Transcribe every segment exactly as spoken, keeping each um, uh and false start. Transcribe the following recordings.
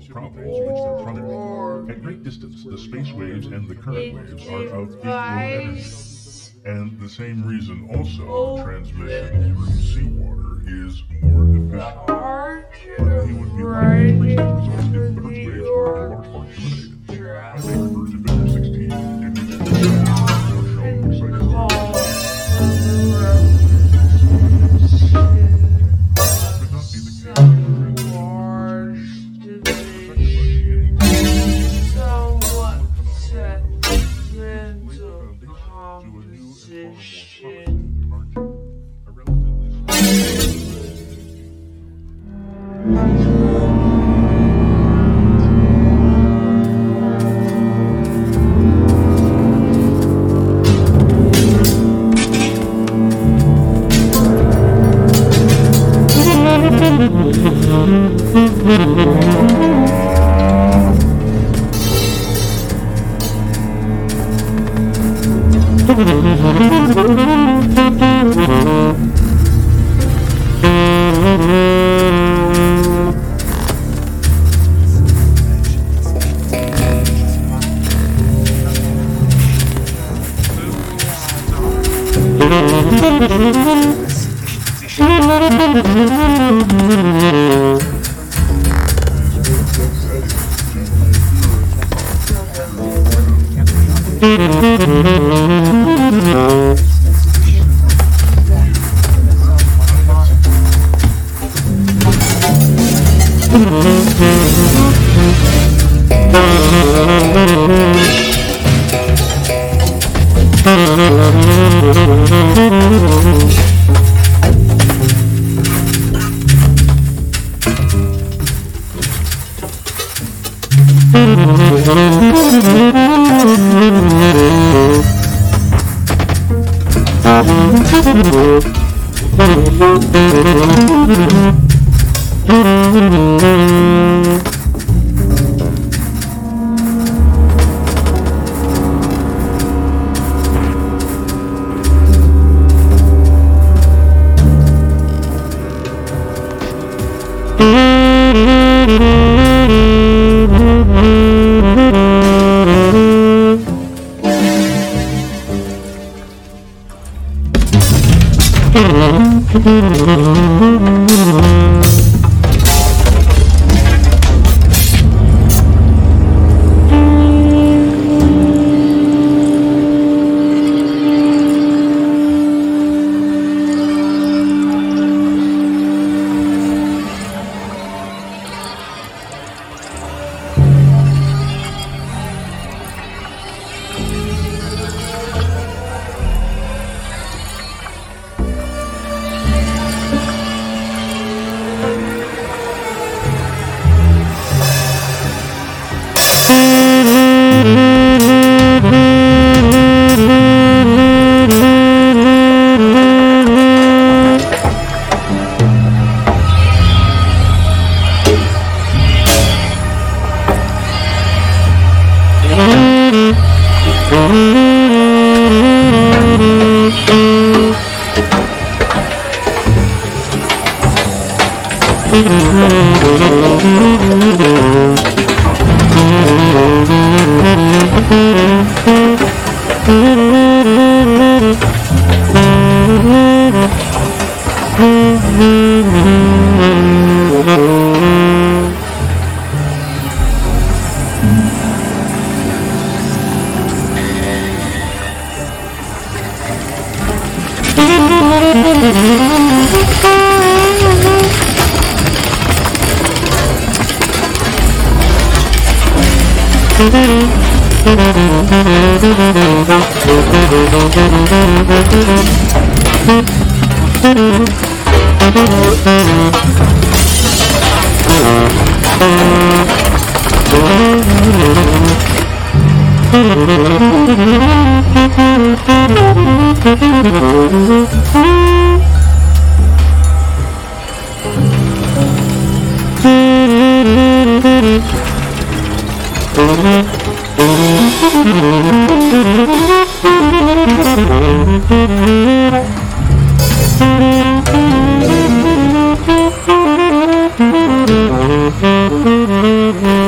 problems which they're confronted. At great distance, the space waves and the current waves are of equal energy. And the same reason also transmission through seawater is more efficient. But it would be likely to reach these results if Earth waves were in large part eliminated. I may refer to Figure sixteen, in which the waves are shown precisely. Thank you.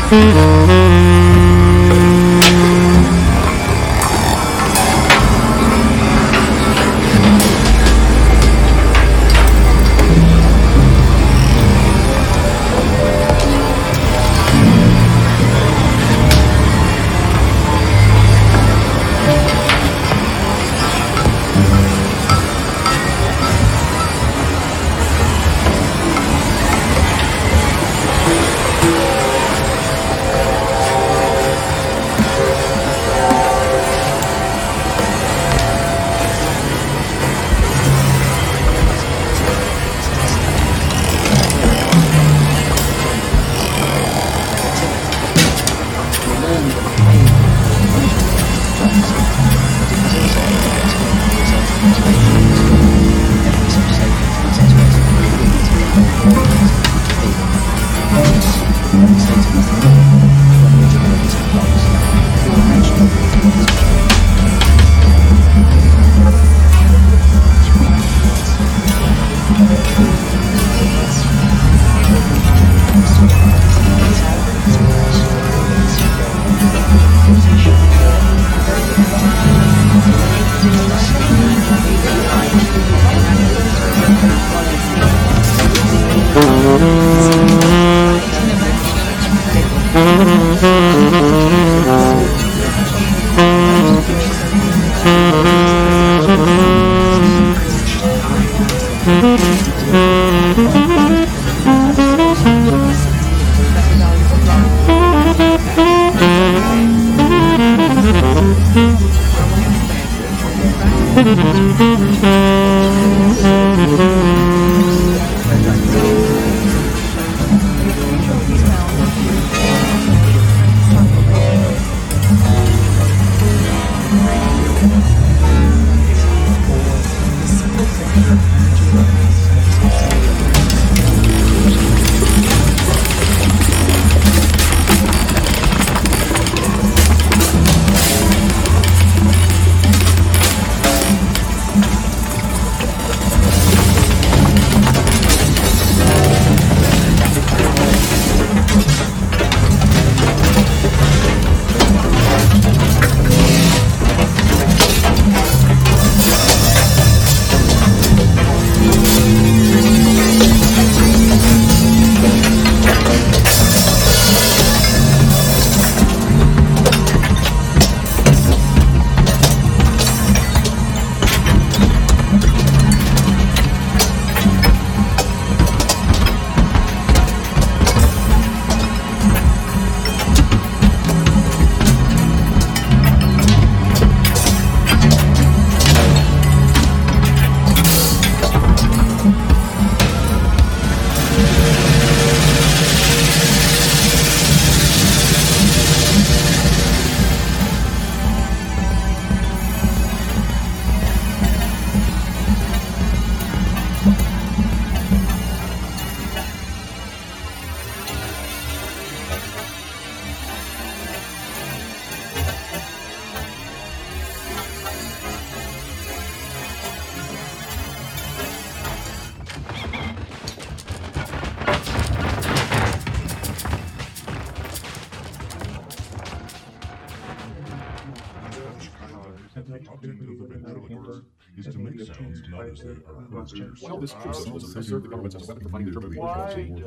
is to make sounds not as they are heard. Well, this process was observed the government as a weapon for fighting the German people.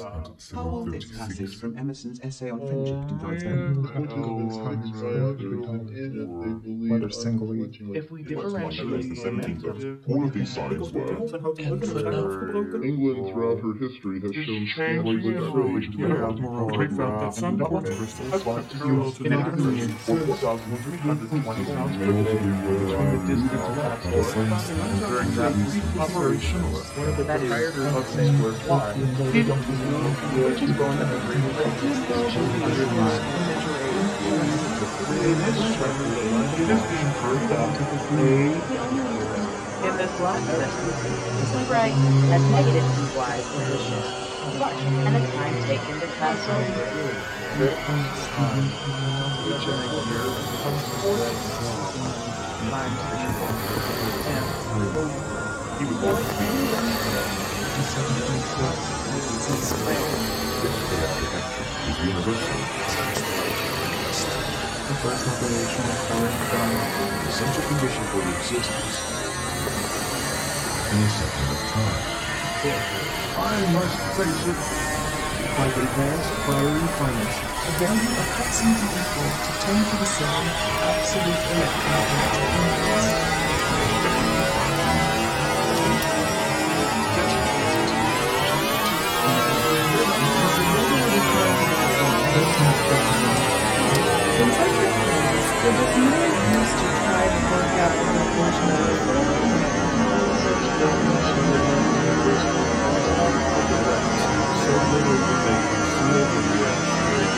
How will this passage from Emerson's essay on friendship influence them? Whether singly. If we differentiate the One of these signs was England throughout her history has shown strong relations with We found that some quartz crystals have parallel to the average four thousand three hundred twenty pounds per day between the distance of that during that operation. One of the proprietors of the square fly did which is going to agree with in this structure, it is being proved that typically in this last sentence, the right has negative y position, but and a time taken to pass over. this time, each and every year comes forth times and he was born to be This architecture is universal. first operation of current economic, essential condition for the existence. In a second of time. I must face it. Like advanced priority finance, the value of Hudson's equal to ten to the seven absolute electromagnetic In such a case, it is no use to try to work out the conclusion of the so little that they can feel the reactionary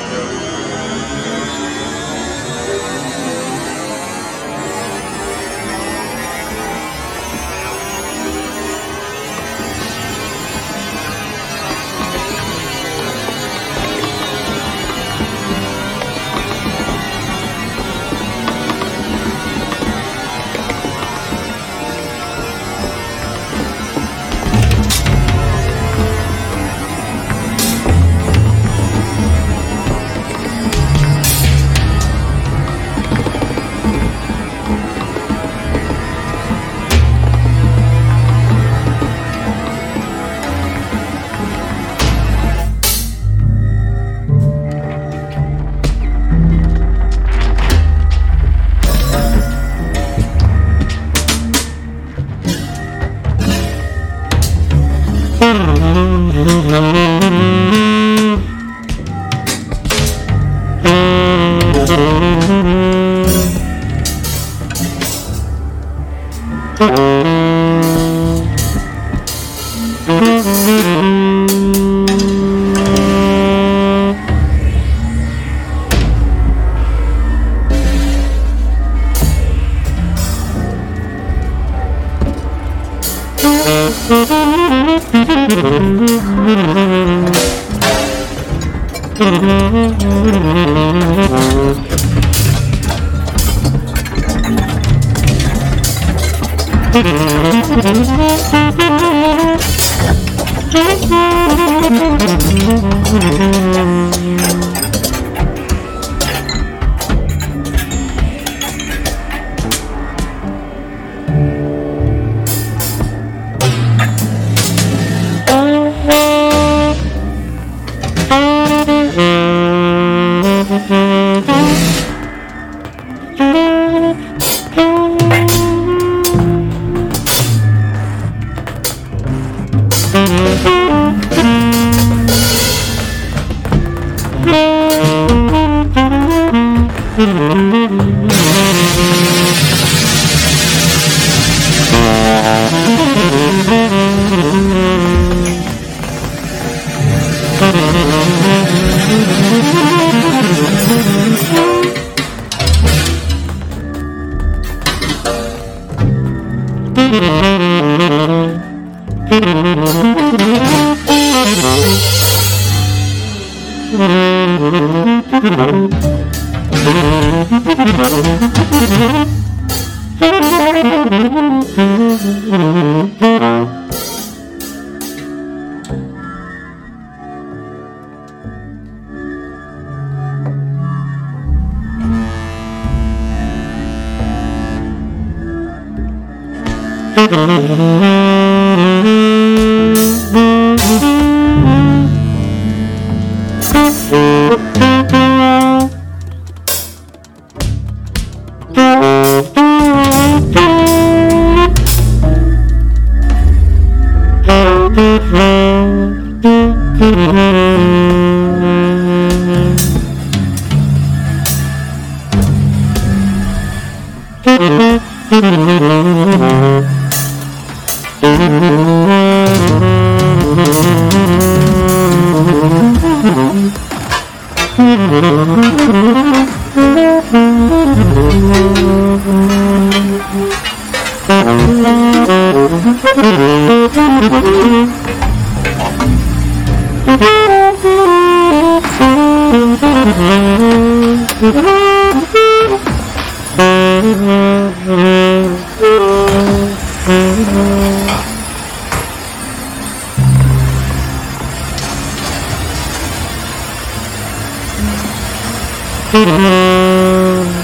Mm-hmm.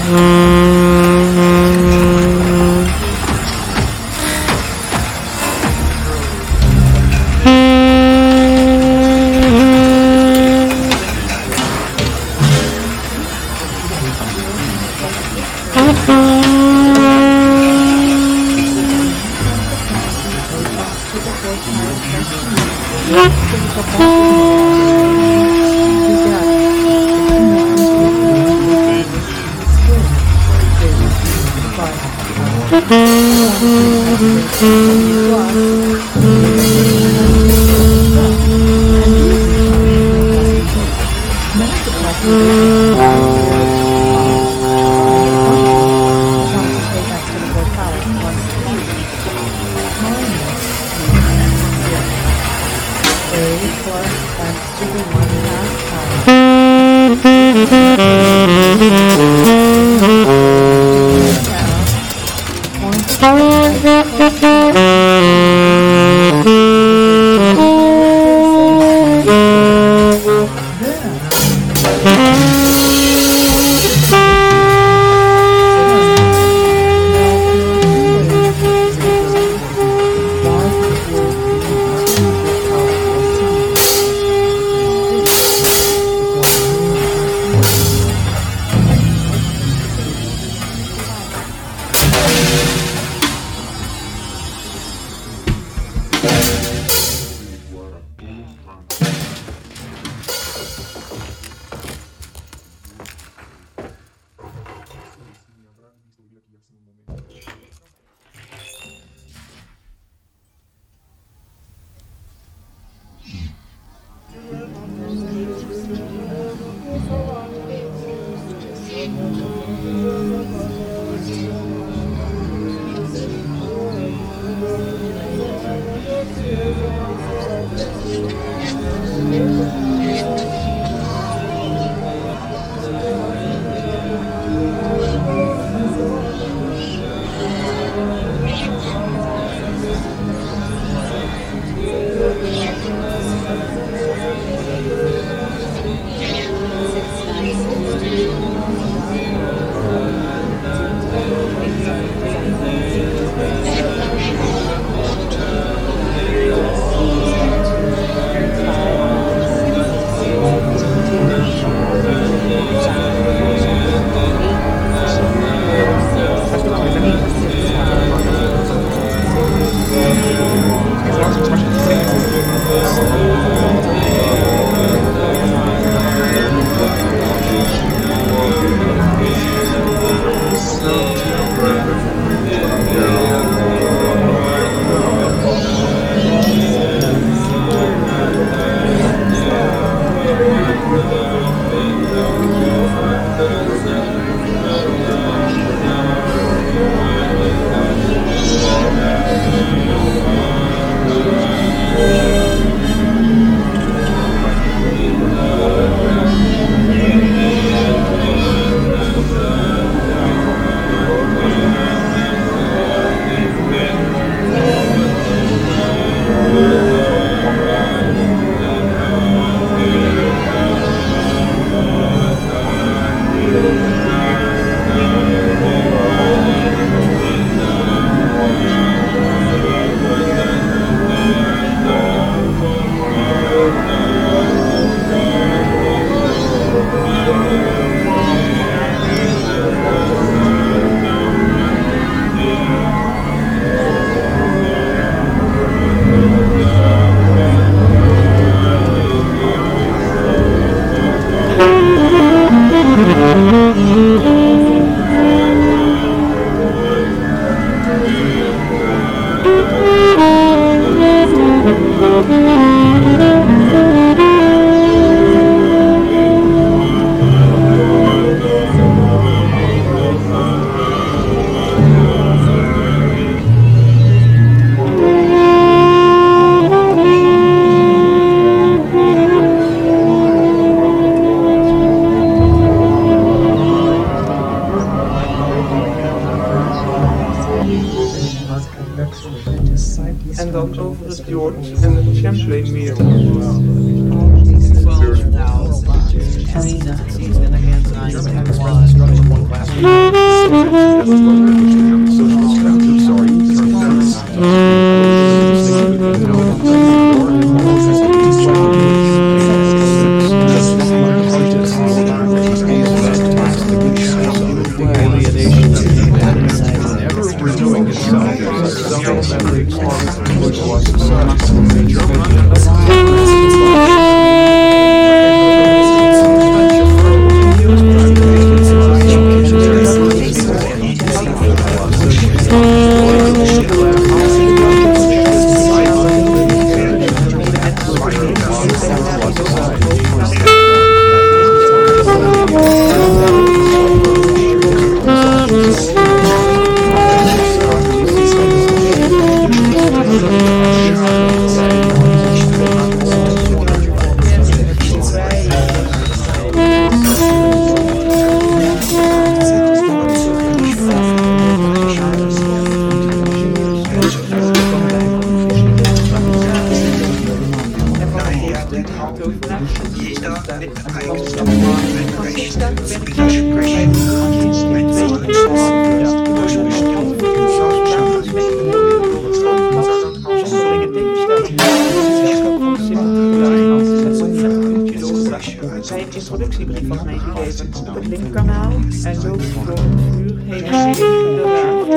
Bij een introductiebrief was meegegeven op het linkerkanaal en loopt door het vuur heen en weer de raad.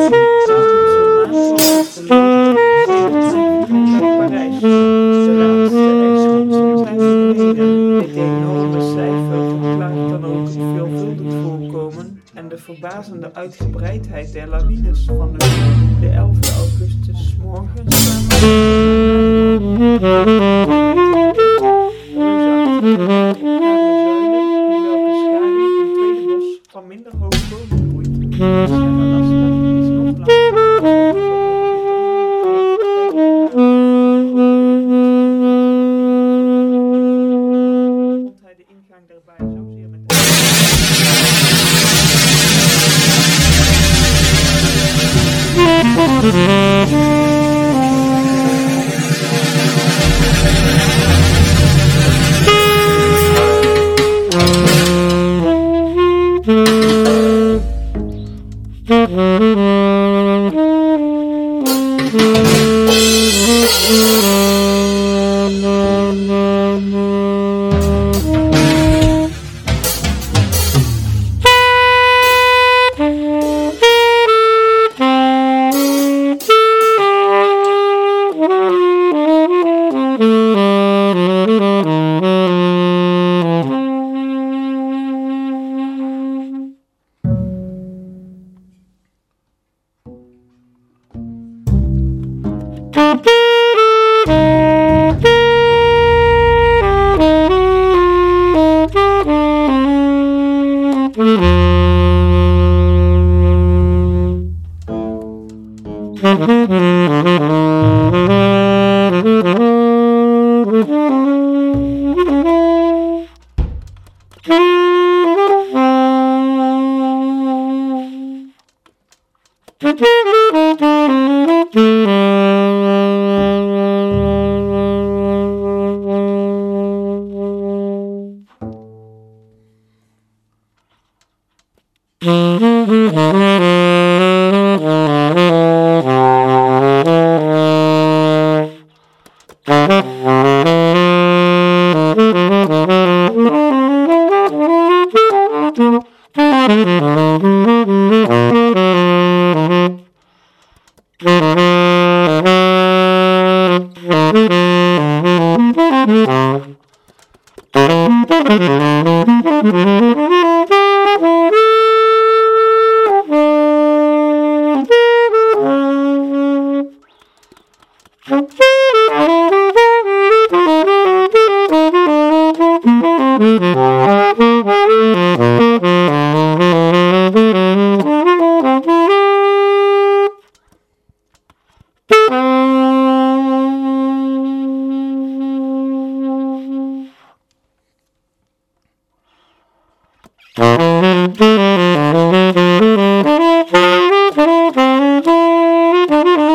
Parijs. De laatste extreme dit enorme cijfer verklaart dan ook het veelvuldig voorkomen en de verbazende uitgebreidheid der lawines van de elfde augustus morgens. Van minder hoog boven groeit. is nog langer. Vond hij de ingang daarbij zozeer met de...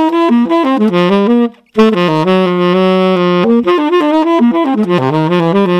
Thank you.